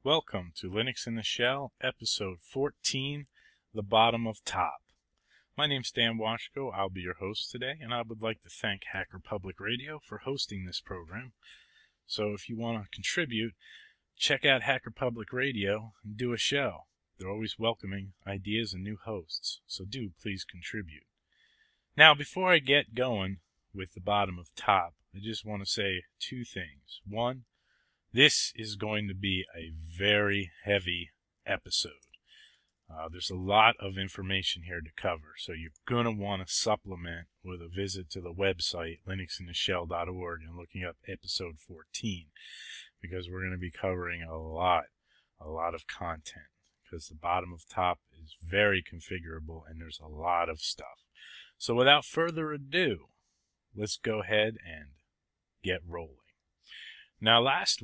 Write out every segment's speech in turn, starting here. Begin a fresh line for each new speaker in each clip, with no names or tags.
Welcome to Linux in the Shell, episode 14, The Bottom of Top. My name's Dan Washko. I'll be your host today, and I would like to thank Hacker Public Radio for hosting this program. So if you want to contribute, check out Hacker Public Radio and do a show. They're always welcoming ideas and new hosts, so do please contribute. Now, before I get going with The Bottom of Top, I just want to say two things. One, this is going to be a very heavy episode. There's a lot of information here to cover, so you're going to want to supplement with a visit to the website, linuxintheshell.org, and looking up episode 14, because we're going to be covering a lot of content, because the bottom of top is very configurable, and there's a lot of stuff. So without further ado, let's go ahead and get rolling. Now, last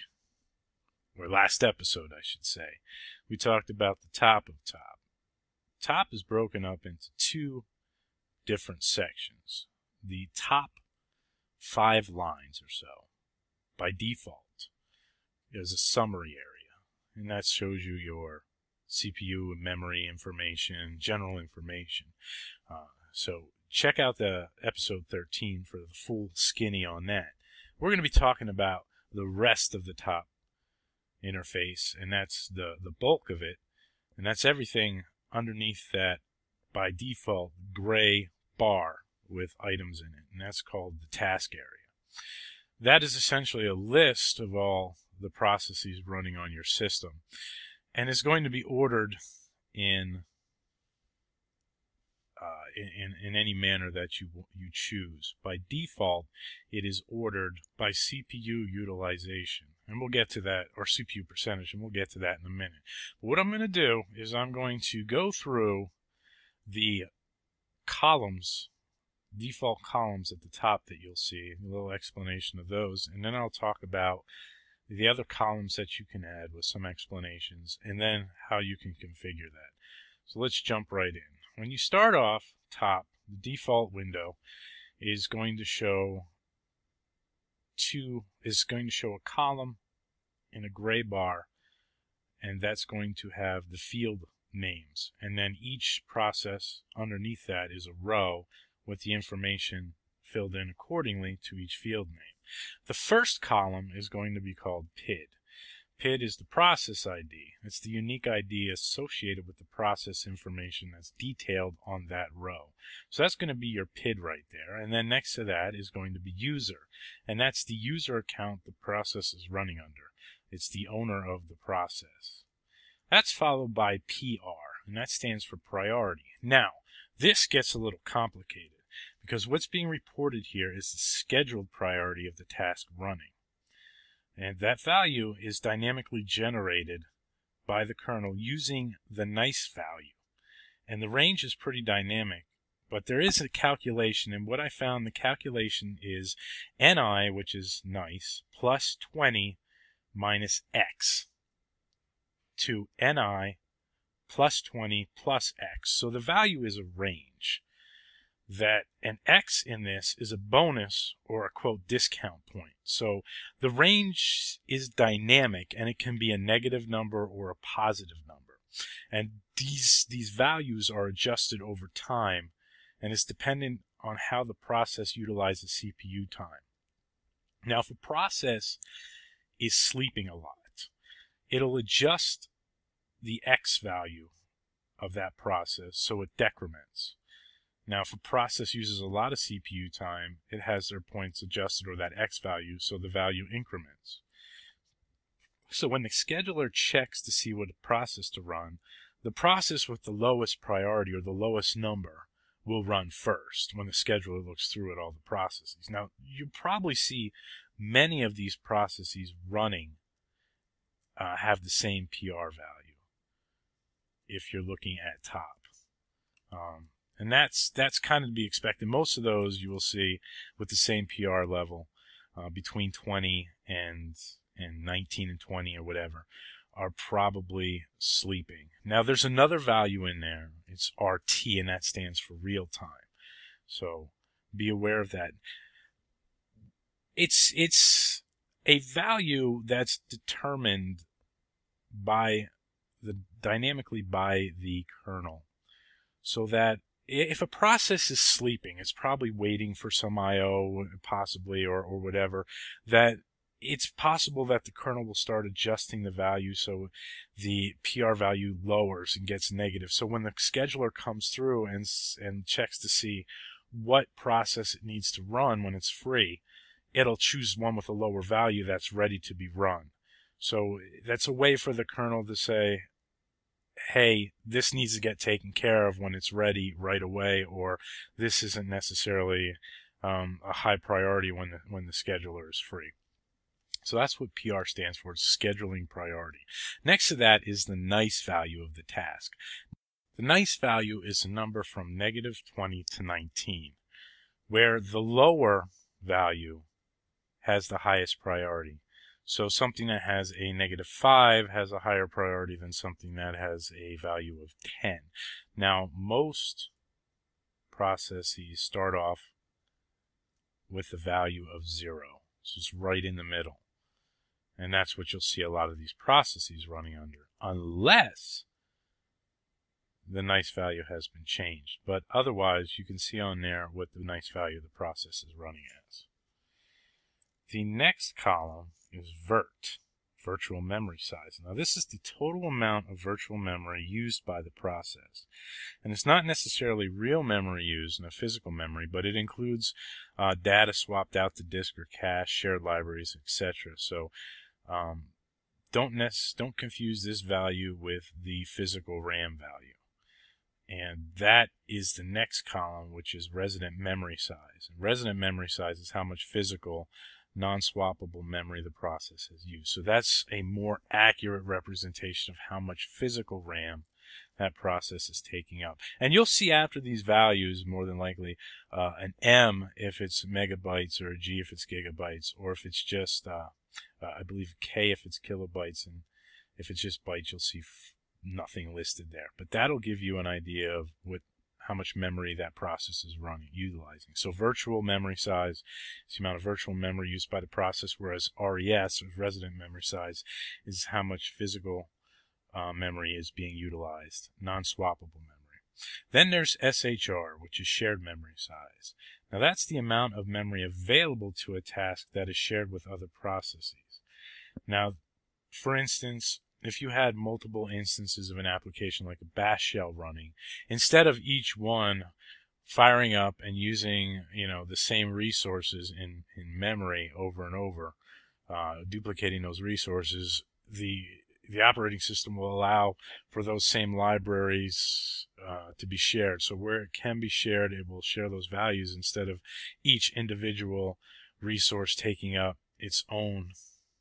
episode, I should say, we talked about the top of top. Top is broken up into two different sections. The top 5 lines or so, by default, is a summary area, and that shows you your CPU and memory information, general information. So check out the episode 13 for the full skinny on that. We're going to be talking about the rest of the top interface, and that's the bulk of it, and that's everything underneath that by default gray bar with items in it, and that's called the task area. That is essentially a list of all the processes running on your system, and it's going to be ordered in any manner that you choose. By default, it is ordered by CPU utilization, and we'll get to that, or CPU percentage, and we'll get to that in a minute. But what I'm going to do is I'm going to go through the columns, default columns at the top that you'll see, a little explanation of those, and then I'll talk about the other columns that you can add with some explanations, and then how you can configure that. So let's jump right in. When you start off top, the default window is going to show a column in a gray bar, and that's going to have the field names, and then each process underneath that is a row with the information filled in accordingly to each field name. The first column is going to be called PID. PID is the process ID. It's the unique ID associated with the process information that's detailed on that row. So that's going to be your PID right there. And then next to that is going to be user. And that's the user account the process is running under. It's the owner of the process. That's followed by PR, and that stands for priority. Now, this gets a little complicated, because what's being reported here is the scheduled priority of the task running. And that value is dynamically generated by the kernel using the nice value. And the range is pretty dynamic, but there is a calculation, and what I found, the calculation is NI, which is nice, plus 20 minus X, to NI plus 20 plus X. So the value is a range. That an X in this is a bonus or a quote discount point. So the range is dynamic, and it can be a negative number or a positive number. And these values are adjusted over time, and it's dependent on how the process utilizes CPU time. Now, if a process is sleeping a lot, it'll adjust the X value of that process so it decrements. Now, if a process uses a lot of CPU time, it has their points adjusted, or that X value, so the value increments. So when the scheduler checks to see what process to run, the process with the lowest priority, or the lowest number, will run first when the scheduler looks through at all the processes. Now, you probably see many of these processes running have the same PR value if you're looking at top. And that's kind of to be expected. Most of those you will see with the same PR level, between 20 and 19 and 20 or whatever, are probably sleeping. Now, there's another value in there. It's RT, and that stands for real time. So be aware of that. It's a value that's determined dynamically by the kernel, so that if a process is sleeping, it's probably waiting for some I/O, possibly, or whatever, that it's possible that the kernel will start adjusting the value so the PR value lowers and gets negative. So when the scheduler comes through and checks to see what process it needs to run when it's free, it'll choose one with a lower value that's ready to be run. So that's a way for the kernel to say, hey, this needs to get taken care of when it's ready right away, or this isn't necessarily a high priority when the scheduler is free. So that's what PR stands for, scheduling priority. Next to that is the nice value of the task. The nice value is a number from -20 to 19, where the lower value has the highest priority. So something that has a -5 has a higher priority than something that has a value of 10. Now, most processes start off with the value of 0. So it's right in the middle. And that's what you'll see a lot of these processes running under, unless the nice value has been changed. But otherwise, you can see on there what the nice value of the process is running as. The next column is VIRT, virtual memory size. Now, this is the total amount of virtual memory used by the process. And it's not necessarily real memory used in a physical memory, but it includes data swapped out to disk or cache, shared libraries, etc. So don't confuse this value with the physical RAM value. And that is the next column, which is resident memory size. And resident memory size is how much physical non-swappable memory the process has used. So that's a more accurate representation of how much physical RAM that process is taking up. And you'll see after these values, more than likely, an M if it's megabytes, or a G if it's gigabytes, or if it's just, I believe, K if it's kilobytes, and if it's just bytes, you'll see nothing listed there. But that'll give you an idea of how much memory that process is utilizing. So virtual memory size is the amount of virtual memory used by the process, whereas RES, or resident memory size, is how much physical memory is being utilized, non-swappable memory. Then there's SHR, which is shared memory size. Now that's the amount of memory available to a task that is shared with other processes. Now, for instance, if you had multiple instances of an application like a bash shell running, instead of each one firing up and using, the same resources in memory over and over, duplicating those resources, the operating system will allow for those same libraries to be shared. So where it can be shared, it will share those values instead of each individual resource taking up its own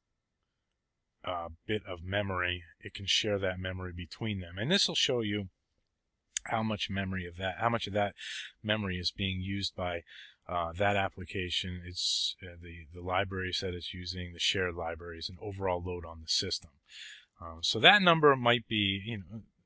bit of memory. It can share that memory between them, and this will show you how much of that memory is being used by that application. It's the libraries that it's using, the shared libraries, and overall load on the system. So that number might be,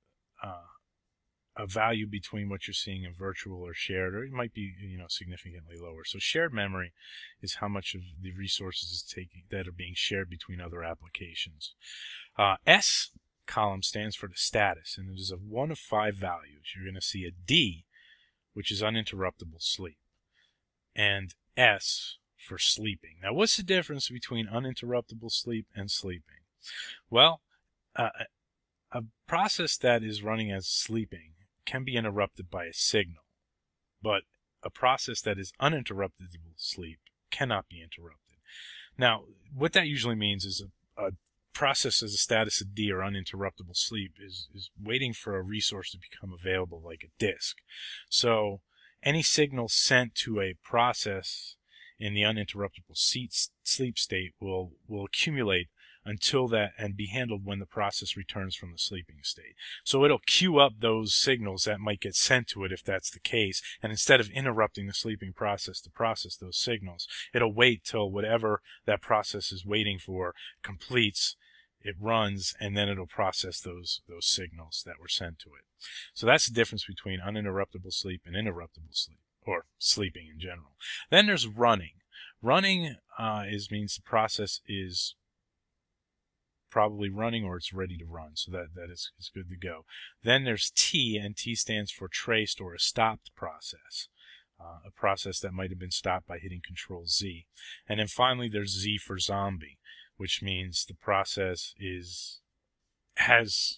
a value between what you're seeing in virtual or shared, or it might be, significantly lower. So shared memory is how much of the resources is that are being shared between other applications. S column stands for the status, and it is of 1 of 5 values. You're going to see a D, which is uninterruptible sleep, and S for sleeping. Now, what's the difference between uninterruptible sleep and sleeping? Well, a process that is running as sleeping can be interrupted by a signal, but a process that is uninterruptible sleep cannot be interrupted. Now, what that usually means is a process as a status of D, or uninterruptible sleep, is waiting for a resource to become available, like a disk. So any signal sent to a process in the uninterruptible sleep state will accumulate until that, and be handled when the process returns from the sleeping state. So it'll queue up those signals that might get sent to it if that's the case, and instead of interrupting the sleeping process to process those signals, it'll wait till whatever that process is waiting for completes, it runs, and then it'll process those signals that were sent to it. So that's the difference between uninterruptible sleep and interruptible sleep, or sleeping in general. Then there's running. Running means the process is probably running or it's ready to run, so that is good to go. Then there's T, and T stands for traced or a stopped process, a process that might have been stopped by hitting Control Z. And then finally there's Z for zombie, which means the process has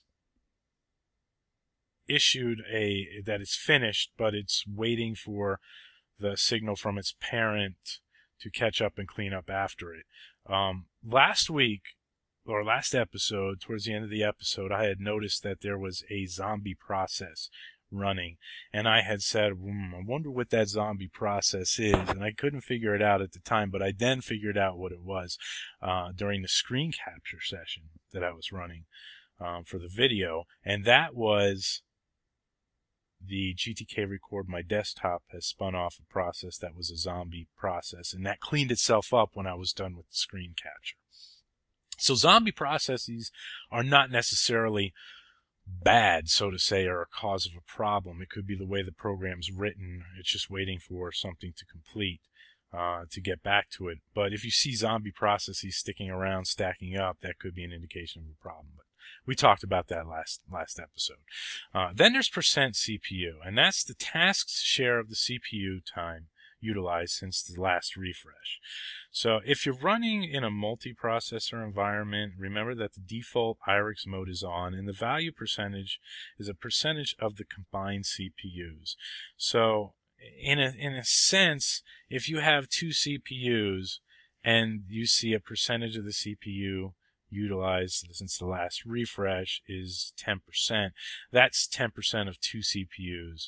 issued that it's finished, but it's waiting for the signal from its parent to catch up and clean up after it. Last episode, towards the end of the episode, I had noticed that there was a zombie process running, and I had said, I wonder what that zombie process is, and I couldn't figure it out at the time, but I then figured out what it was during the screen capture session that I was running for the video, and that was the GTK Record My Desktop has spun off a process that was a zombie process, and that cleaned itself up when I was done with the screen capture. So zombie processes are not necessarily bad, so to say, or a cause of a problem. It could be the way the program's written. It's just waiting for something to complete to get back to it. But if you see zombie processes sticking around, stacking up, that could be an indication of a problem. But we talked about that last episode. Then there's %CPU, and that's the task's share of the CPU time utilized since the last refresh. So if you're running in a multiprocessor environment, remember that the default IRIX mode is on, and the value percentage is a percentage of the combined CPUs. So in a sense, if you have two CPUs and you see a percentage of the CPU utilized since the last refresh is 10%, that's 10% of two CPUs,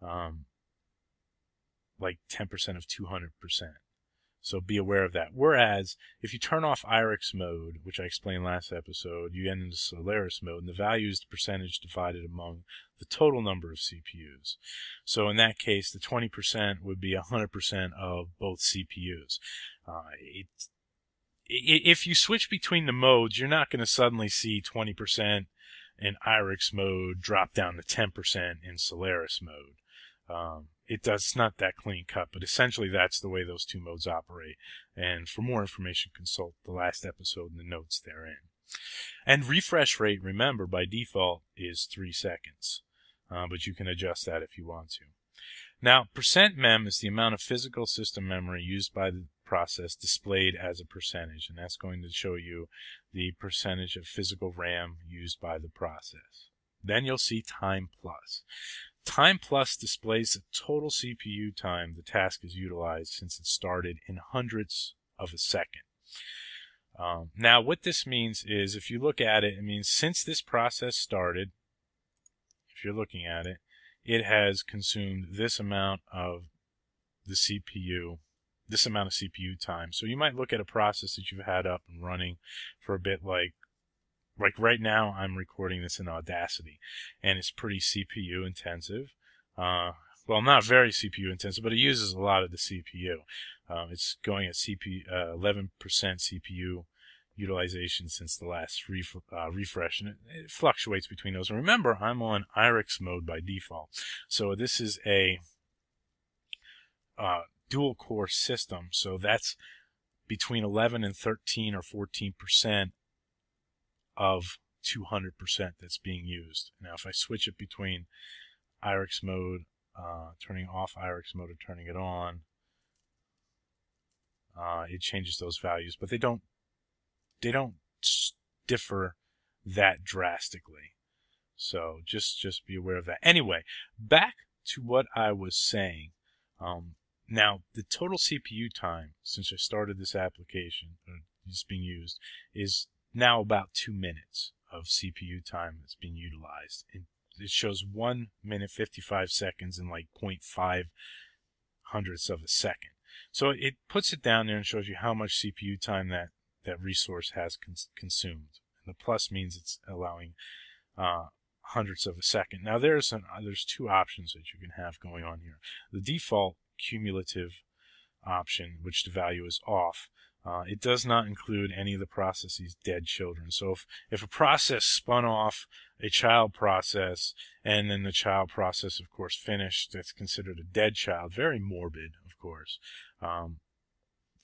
like 10% of 200%. So be aware of that. Whereas, if you turn off IRIX mode, which I explained last episode, you get into Solaris mode, and the value is the percentage divided among the total number of CPUs. So in that case, the 20% would be 100% of both CPUs. If you switch between the modes, you're not going to suddenly see 20% in IRIX mode drop down to 10% in Solaris mode. It's not that clean cut, but essentially that's the way those two modes operate. And for more information, consult the last episode and the notes therein. And refresh rate, remember, by default is 3 seconds, but you can adjust that if you want to. Now, %mem is the amount of physical system memory used by the process displayed as a percentage, and that's going to show you the percentage of physical RAM used by the process. Then you'll see time plus. Time plus displays the total CPU time the task is utilized since it started in hundredths of a second. Now, what this means is, if you look at it, it means since this process started, if you're looking at it, it has consumed this amount of the CPU, this amount of CPU time. So you might look at a process that you've had up and running for a bit, like right now I'm recording this in Audacity, and it's pretty CPU intensive. Well, not very CPU intensive, but it uses a lot of the CPU. It's going at 11% CPU utilization since the last refresh, and it fluctuates between those. And remember, I'm on IRIX mode by default, so this is a dual core system, so that's between 11 and 13 or 14% of 200% that's being used. Now, if I switch it between IRIX mode, turning off IRIX mode, or turning it on, it changes those values, but they don't differ that drastically. So just be aware of that. Anyway, back to what I was saying. Now, the total CPU time since I started this application, it's being used, is now about 2 minutes of CPU time that's being utilized. It shows 1 minute 55 seconds and like 0.5 hundredths of a second. So it puts it down there and shows you how much CPU time that resource has consumed. And the plus means it's allowing hundredths of a second. Now there's two options that you can have going on here. The default cumulative option, which the value is off, it does not include any of the process's dead children. So if a process spun off a child process and then the child process, of course, finished, that's considered a dead child. Very morbid, of course.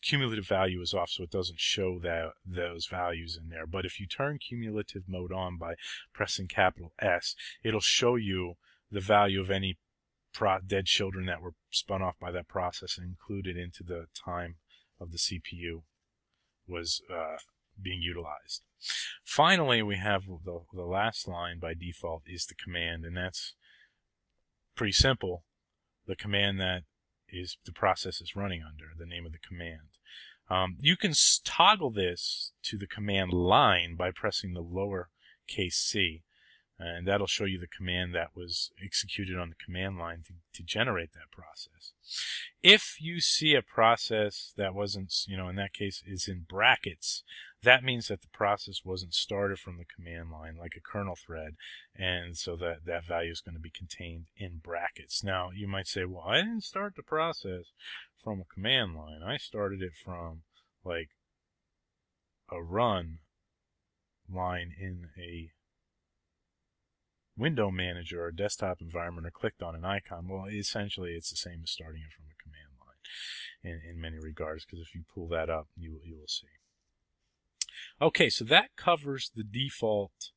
cumulative value is off, so it doesn't show those values in there. But if you turn cumulative mode on by pressing capital S, it'll show you the value of any dead children that were spun off by that process and included into the time of the CPU was being utilized. Finally, we have the last line by default is the command, and that's pretty simple. The command that is the process is running under, the name of the command. You can toggle this to the command line by pressing the lowercase c, and that'll show you the command that was executed on the command line to generate that process. If you see a process that wasn't, in that case is in brackets, that means that the process wasn't started from the command line like a kernel thread, and so that value is going to be contained in brackets. Now, you might say, well, I didn't start the process from a command line. I started it from like a run line in a window manager or desktop environment, or clicked on an icon. Well, essentially it's the same as starting it from a command line in many regards, because if you pull that up, you will see. Okay, so that covers the default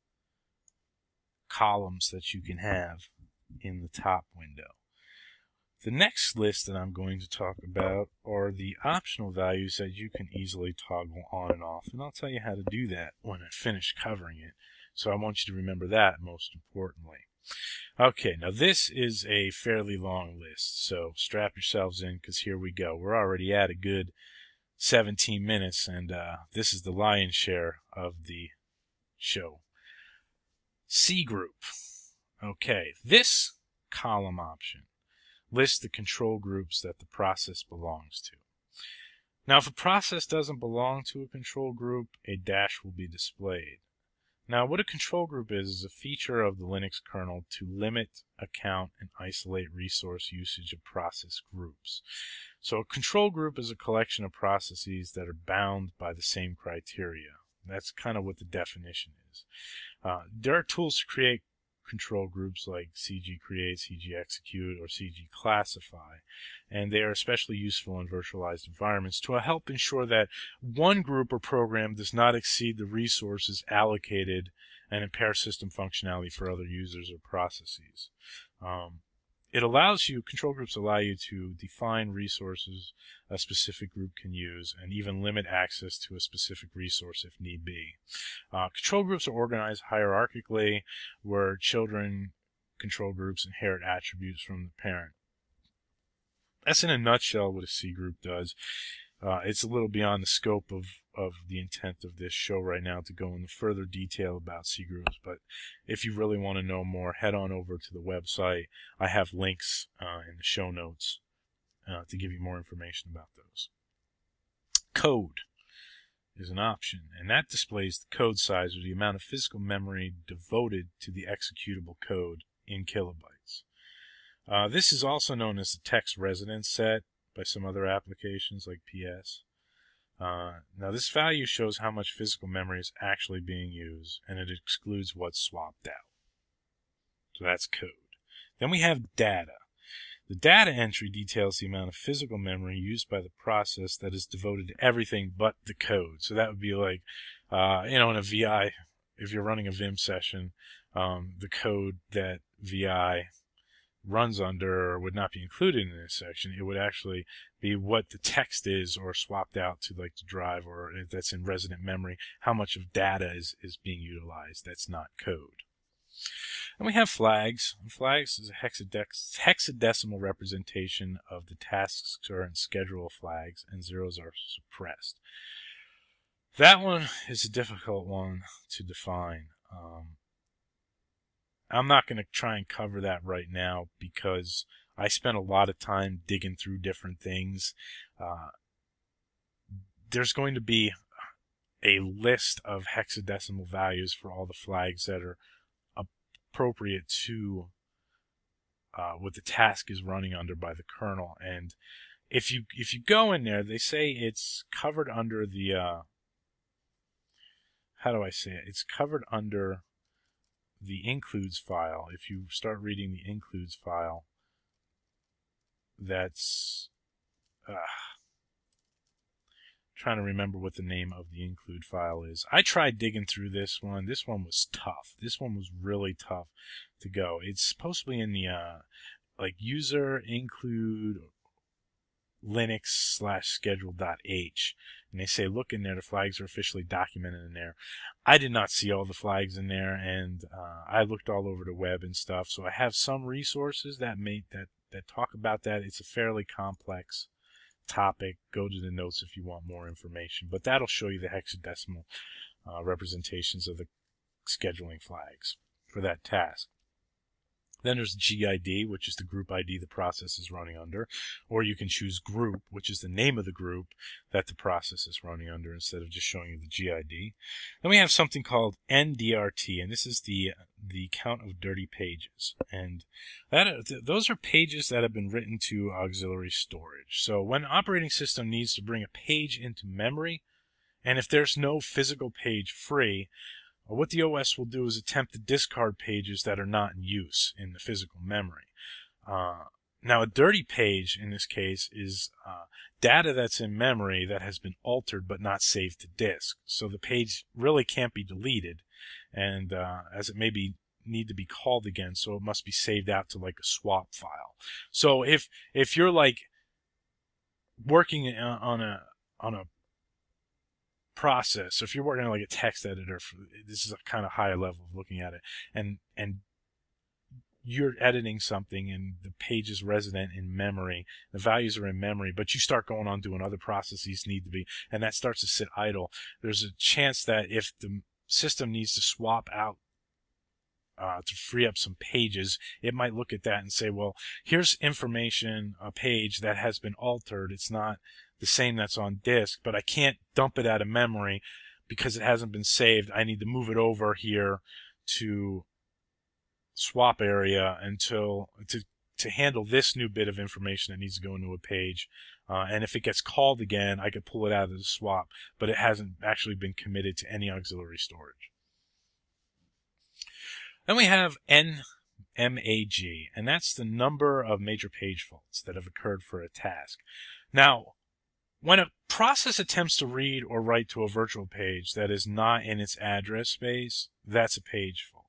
columns that you can have in the top window. The next list that I'm going to talk about are the optional values that you can easily toggle on and off, and I'll tell you how to do that when I finish covering it. So I want you to remember that most importantly. Okay, now this is a fairly long list, so strap yourselves in, because here we go. We're already at a good 17 minutes, and this is the lion's share of the show. C group. Okay, this column option lists the control groups that the process belongs to. Now, if a process doesn't belong to a control group, a dash will be displayed. Now, what a control group is a feature of the Linux kernel to limit, account, and isolate resource usage of process groups. So a control group is a collection of processes that are bound by the same criteria. That's kind of what the definition is. There are tools to create control groups like CG create, CG execute, or CG classify, and they are especially useful in virtualized environments to help ensure that one group or program does not exceed the resources allocated and impair system functionality for other users or processes. Control groups allow you to define resources a specific group can use and even limit access to a specific resource if need be. Control groups are organized hierarchically, where children control groups inherit attributes from the parent. That's in a nutshell what a C group does. It's a little beyond the scope of the intent of this show right now to go into further detail about C groups, but if you really want to know more, head on over to the website. I have links in the show notes to give you more information about those. Code is an option, and that displays the code size, or the amount of physical memory devoted to the executable code in kilobytes. This is also known as the text residence set by some other applications like PS. Now this value shows how much physical memory is actually being used, and it excludes what's swapped out. So that's code. Then we have data. The data entry details the amount of physical memory used by the process that is devoted to everything but the code. So that would be like, in a VI, if you're running a Vim session, the code that VI runs under would not be included in this section. It would actually be what the text is, or swapped out to like the drive, or if that's in resident memory, how much of data is being utilized. That's not code. And we have flags. Flags is a hexadecimal representation of the task's current schedule flags, and zeros are suppressed. That one is a difficult one to define. I'm not going to try and cover that right now because I spent a lot of time digging through different things. There's going to be a list of hexadecimal values for all the flags that are appropriate to what the task is running under by the kernel. And if you go in there, they say it's covered under the how do I say it? It's covered under the includes file. If you start reading the includes file, that's trying to remember what the name of the include file is. I tried digging through this one. This one was tough. This one was really tough to go. It's supposed to be in the like user include linux/schedule.h, and they say look in there, the flags are officially documented in there. I did not see all the flags in there, and I looked all over the web and stuff, so I have some resources that talk about that. It's a fairly complex topic. Go to the notes if you want more information, but that'll show you the hexadecimal representations of the scheduling flags for that task. Then there's GID, which is the group ID the process is running under, or you can choose group, which is the name of the group that the process is running under, instead of just showing you the GID. Then we have something called NDRT, and this is the count of dirty pages, and those are pages that have been written to auxiliary storage. So when an operating system needs to bring a page into memory, and if there's no physical page free, what the OS will do is attempt to discard pages that are not in use in the physical memory. Now, a dirty page in this case is data that's in memory that has been altered but not saved to disk. So the page really can't be deleted, and as it may need to be called again, so it must be saved out to like a swap file. So if you're like working on a process, if you're working on like a text editor, this is a kind of higher level of looking at it, and you're editing something and the page is resident in memory, the values are in memory, but you start going on doing other processes need to be, and that starts to sit idle. There's a chance that if the system needs to swap out to free up some pages, it might look at that and say, well, here's information, a page that has been altered. It's not the same that's on disk, but I can't dump it out of memory because it hasn't been saved. I need to move it over here to swap area to handle this new bit of information that needs to go into a page. And if it gets called again, I could pull it out of the swap, but it hasn't actually been committed to any auxiliary storage. Then we have NMAG, and that's the number of major page faults that have occurred for a task. Now, when a process attempts to read or write to a virtual page that is not in its address space, that's a page fault.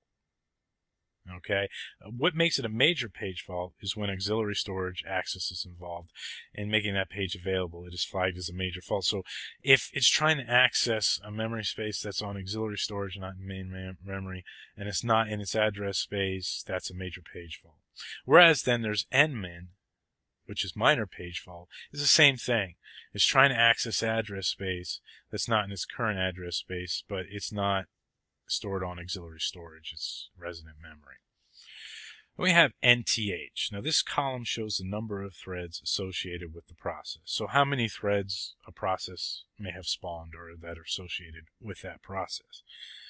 Okay? What makes it a major page fault is when auxiliary storage access is involved in making that page available. It is flagged as a major fault. So if it's trying to access a memory space that's on auxiliary storage, not in main memory, and it's not in its address space, that's a major page fault. Whereas then there's NMIN, which is minor page fault, is the same thing. It's trying to access address space that's not in its current address space, but it's not stored on auxiliary storage. It's resident memory. We have NTH. Now this column shows the number of threads associated with the process. So how many threads a process may have spawned or that are associated with that process.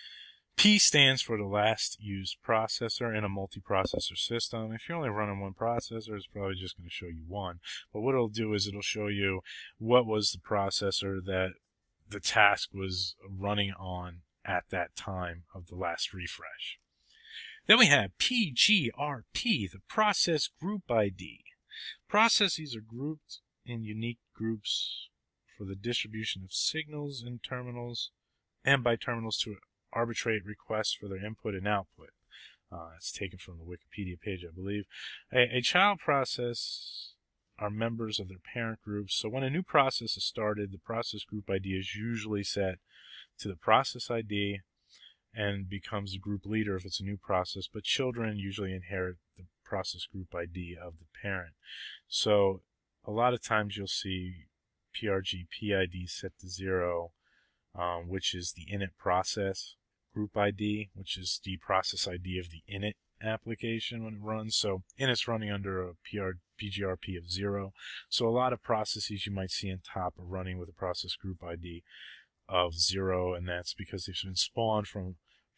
P stands for the last used processor in a multiprocessor system. If you're only running one processor, it's probably just going to show you one. But what it'll do is it'll show you what was the processor that the task was running on at that time of the last refresh. Then we have PGRP, the process group ID. Processes are grouped in unique groups for the distribution of signals in terminals and by terminals to arbitrate requests for their input and output. It's taken from the Wikipedia page, I believe. A child process are members of their parent groups. So when a new process is started, the process group ID is usually set to the process ID and becomes the group leader if it's a new process, but children usually inherit the process group ID of the parent. So a lot of times you'll see PRG PID set to 0, which is the init process group ID, which is the process ID of the init application when it runs. So init's running under a PGRP of 0. So a lot of processes you might see on top are running with a process group ID of 0, and that's because they've been spawned from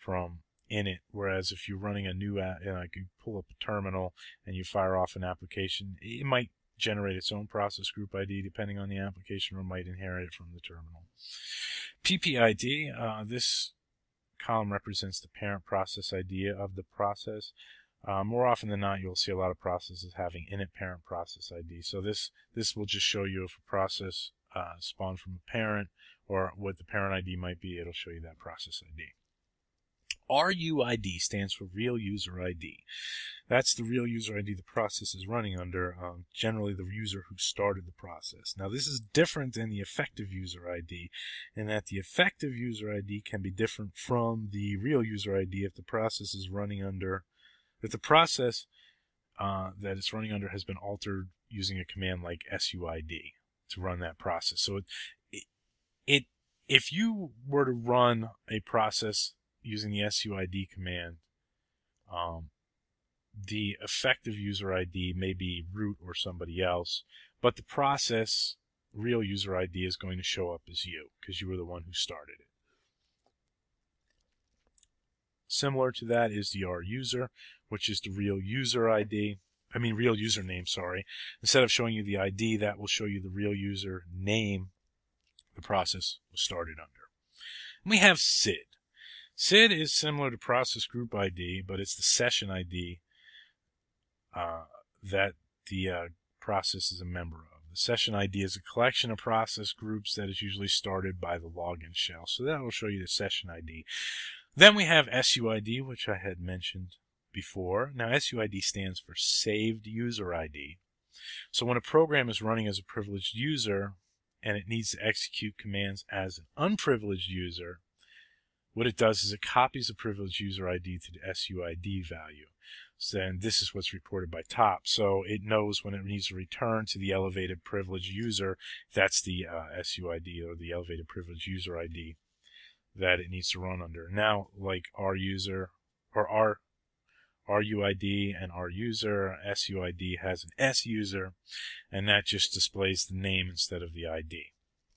init. Whereas if you're running a new app, like you pull up a terminal and you fire off an application, it might generate its own process group ID depending on the application, or might inherit it from the terminal. PPID, this column represents the parent process ID of the process. More often than not, you'll see a lot of processes having init parent process ID. So this will just show you if a process spawned from a parent, or what the parent ID might be, it'll show you that process ID. RUID stands for Real User ID. That's the real user ID the process is running under, generally the user who started the process. Now, this is different than the effective user ID, in that the effective user ID can be different from the real user ID if the process is running under, if the process that it's running under has been altered using a command like SUID to run that process. So if you were to run a process using the SUID command, the effective user ID may be root or somebody else, but the process real user ID is going to show up as you, because you were the one who started it. Similar to that is the RUser, which is the real user ID. Real username, sorry. Instead of showing you the ID, that will show you the real user name the process was started under. And we have SID. SID is similar to process group ID, but it's the session ID that the process is a member of. The session ID is a collection of process groups that is usually started by the login shell. So that will show you the session ID. Then we have SUID, which I had mentioned before. Now, SUID stands for Saved User ID. So when a program is running as a privileged user and it needs to execute commands as an unprivileged user, what it does is it copies the privileged user ID to the SUID value. So then this is what's reported by top. So it knows when it needs to return to the elevated privileged user, that's the SUID, or the elevated privileged user ID that it needs to run under. Now, like RUser or RUID and RUser, SUID has an SUser, and that just displays the name instead of the ID.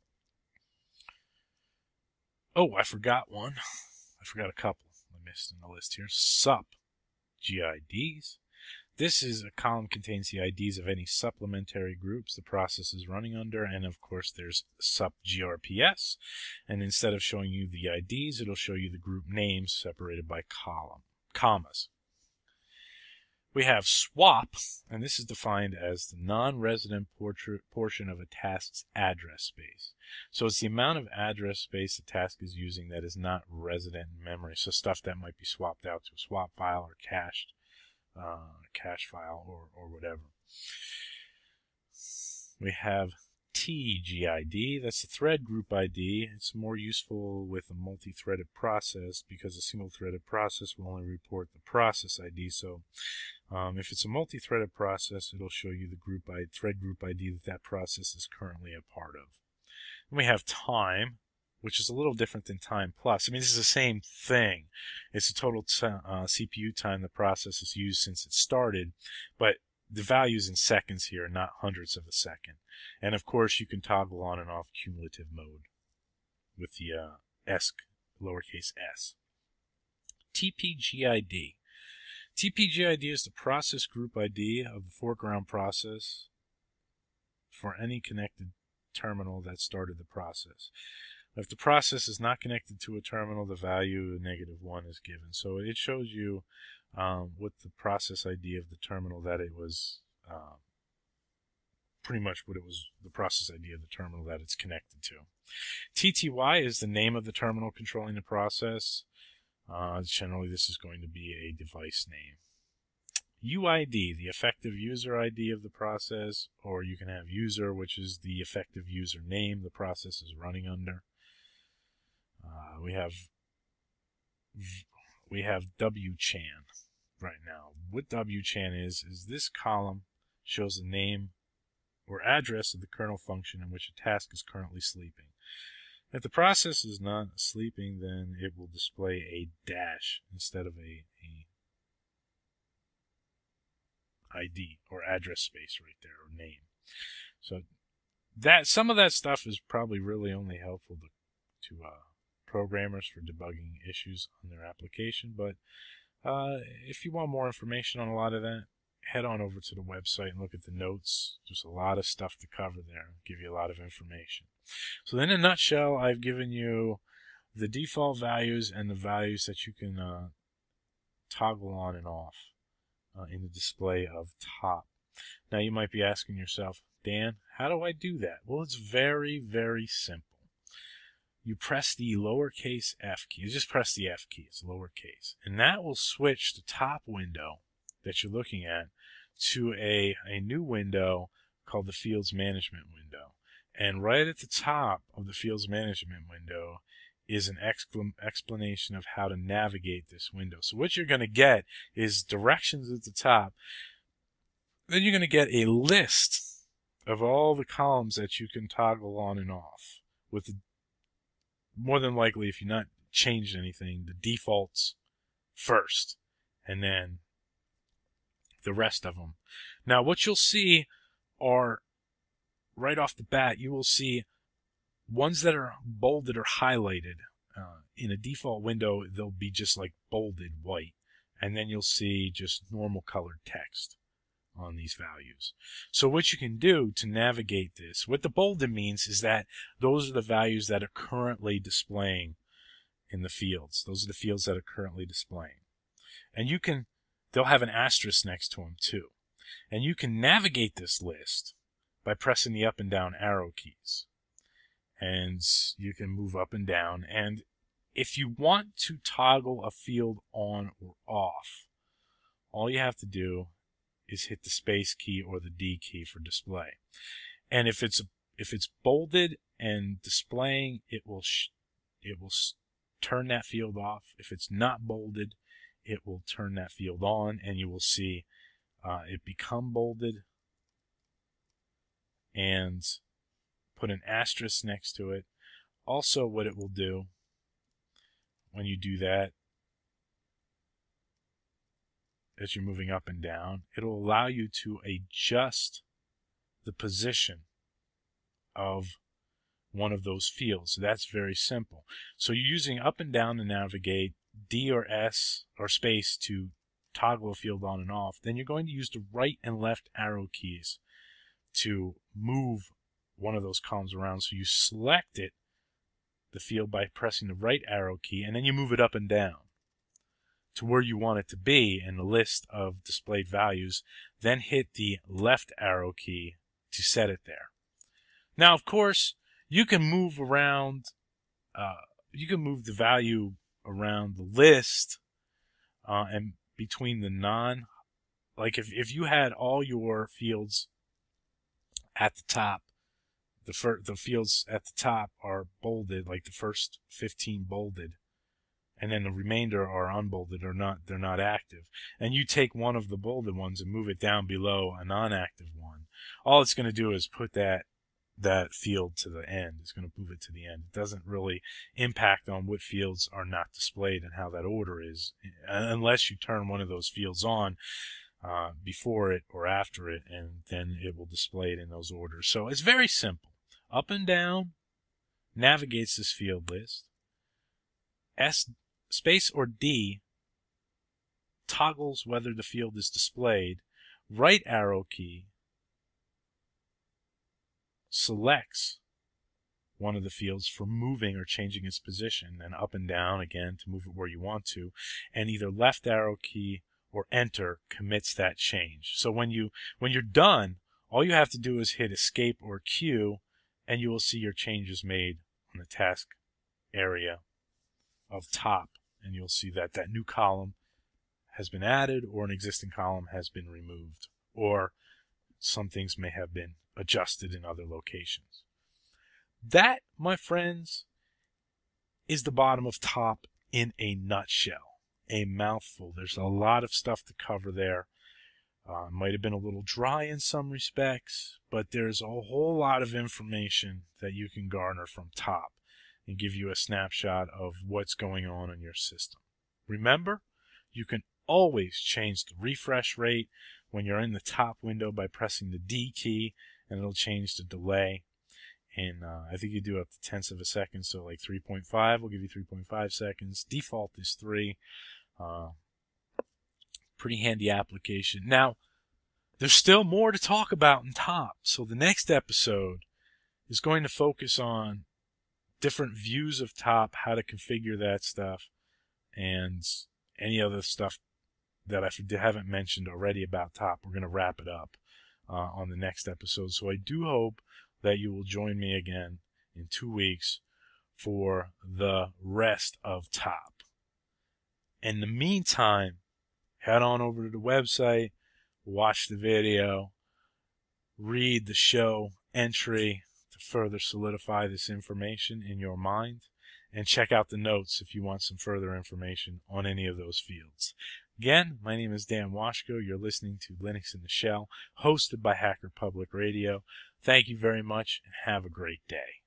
Oh, I forgot one. I forgot a couple I missed in the list here. SUP GIDs. This is a column contains the IDs of any supplementary groups the process is running under, and of course there's SUP GRPS, and instead of showing you the IDs, it'll show you the group names separated by commas. We have SWAP, and this is defined as the non-resident portion of a task's address space. So it's the amount of address space the task is using that is not resident in memory. So stuff that might be swapped out to a swap file or cache file or whatever. We have TGID, that's the thread group ID. It's more useful with a multi-threaded process because a single-threaded process will only report the process ID. So if it's a multi-threaded process, it'll show you the thread group ID that process is currently a part of. And we have time, which is a little different than time plus. This is the same thing. It's the total CPU time the process has used since it started, but the value's in seconds here, not hundredths of a second. And of course, you can toggle on and off cumulative mode with the lowercase s. TPGID. TPGID is the process group ID of the foreground process for any connected terminal that started the process. If the process is not connected to a terminal, the value -1 is given. So it shows you what the process ID of the terminal that it was, pretty much what it was, the process ID of the terminal that it's connected to. TTY is the name of the terminal controlling the process. Generally, this is going to be a device name. UID, the effective user ID of the process, or you can have user, which is the effective user name the process is running under. We have WCHAN right now. What WCHAN is this column shows the name or address of the kernel function in which a task is currently sleeping. If the process is not sleeping, then it will display a dash instead of a ID or address space right there, or name. So that some of that stuff is probably really only helpful to programmers for debugging issues on their application. But if you want more information on a lot of that, head on over to the website and look at the notes. There's a lot of stuff to cover there. I'll give you a lot of information. So in a nutshell, I've given you the default values and the values that you can toggle on and off in the display of top. Now you might be asking yourself, Dan, how do I do that? Well, it's very, very simple. You press the lowercase f key. You just press the F key. It's lowercase. And that will switch the top window that you're looking at to a new window called the Fields Management window. And right at the top of the Fields Management window is an explanation of how to navigate this window. So what you're going to get is directions at the top. Then you're going to get a list of all the columns that you can toggle on and off with more than likely, if you're not changed anything, the defaults first, and then the rest of them. Now, what you'll see are, right off the bat, you will see ones that are bolded or highlighted. In a default window, they'll be just like bolded white, and then you'll see just normal colored text on these values. So what you can do to navigate this, what the bolded means is that those are the values that are currently displaying in the fields. Those are the fields that are currently displaying. And they'll have an asterisk next to them too. And you can navigate this list by pressing the up and down arrow keys. And you can move up and down. And if you want to toggle a field on or off, all you have to do is hit the space key or the D key for display. And if it's bolded and displaying, it will turn that field off. If it's not bolded, it will turn that field on, and you will see it become bolded and put an asterisk next to it. Also, what it will do when you do that, as you're moving up and down, it'll allow you to adjust the position of one of those fields. So that's very simple. So you're using up and down to navigate, D or S or space to toggle a field on and off. Then you're going to use the right and left arrow keys to move one of those columns around. So you select the field by pressing the right arrow key, and then you move it up and down to where you want it to be in the list of displayed values, then hit the left arrow key to set it there. Now, of course, you can move around, you can move the value around the list and between the like if you had all your fields at the top, the fields at the top are bolded, like the first 15 bolded, and then the remainder are unbolded or not, they're not active. And you take one of the bolded ones and move it down below a non-active one. All it's going to do is put that field to the end. It's going to move it to the end. It doesn't really impact on what fields are not displayed and how that order is, unless you turn one of those fields on before it or after it, and then it will display it in those orders. So it's very simple. Up and down navigates this field list. Space or D toggles whether the field is displayed. Right arrow key selects one of the fields for moving or changing its position, and up and down again to move it where you want to, and either left arrow key or enter commits that change. So when you're done, all you have to do is hit escape or Q, and you will see your changes made on the task area of top, and you'll see that new column has been added, or an existing column has been removed, or some things may have been adjusted in other locations. That, my friends, is the bottom of top in a nutshell, a mouthful. There's a lot of stuff to cover there. Might have been a little dry in some respects, but there's a whole lot of information that you can garner from top and give you a snapshot of what's going on in your system. Remember, you can always change the refresh rate when you're in the top window by pressing the D key, and it'll change the delay. And I think you do up to tenths of a second, so like 3.5 will give you 3.5 seconds. Default is 3. Pretty handy application. Now, there's still more to talk about in top, so the next episode is going to focus on different views of top, how to configure that stuff, and any other stuff that I haven't mentioned already about top. We're going to wrap it up on the next episode. So I do hope that you will join me again in 2 weeks for the rest of Top. In the meantime, head on over to the website, watch the video, read the show entry to further solidify this information in your mind, and check out the notes if you want some further information on any of those fields. Again, my name is Dan Washko. You're listening to Linux in the Shell, hosted by Hacker Public Radio. Thank you very much, and have a great day.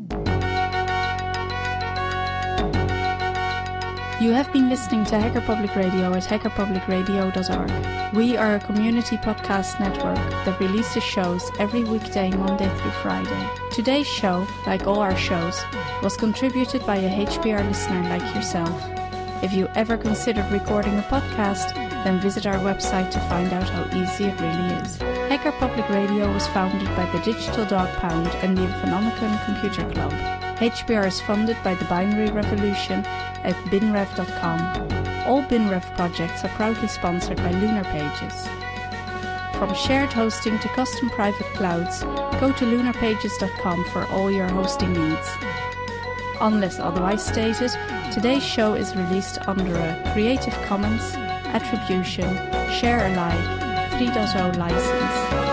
You have been listening to Hacker Public Radio at hackerpublicradio.org. We are a community podcast network that releases shows every weekday, Monday through Friday. Today's show, like all our shows, was contributed by a HPR listener like yourself. If you ever considered recording a podcast, then visit our website to find out how easy it really is. Hacker Public Radio was founded by the Digital Dog Pound and the Infonomicon Computer Club. HPR is funded by the Binary Revolution at binrev.com. All BinRev projects are proudly sponsored by Lunar Pages. From shared hosting to custom private clouds, go to lunarpages.com for all your hosting needs. Unless otherwise stated, today's show is released under a Creative Commons Attribution Share Alike 3.0 license.